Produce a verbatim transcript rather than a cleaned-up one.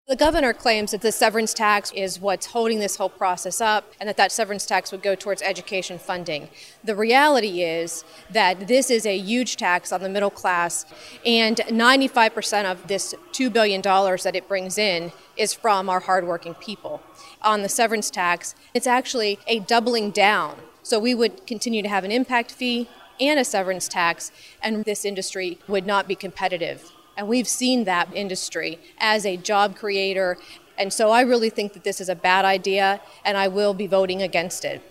The governor claims that the severance tax is what's holding this whole process up and that that severance tax would go towards education funding. The reality is that this is a huge tax on the middle class, and ninety-five percent of this two billion dollars that it brings in is from our hardworking people. On the severance tax, it's actually a doubling down. So we would continue to have an impact fee and a severance tax, and this industry would not be competitive. And we've seen that industry as a job creator. And so I really think that this is a bad idea, and I will be voting against it.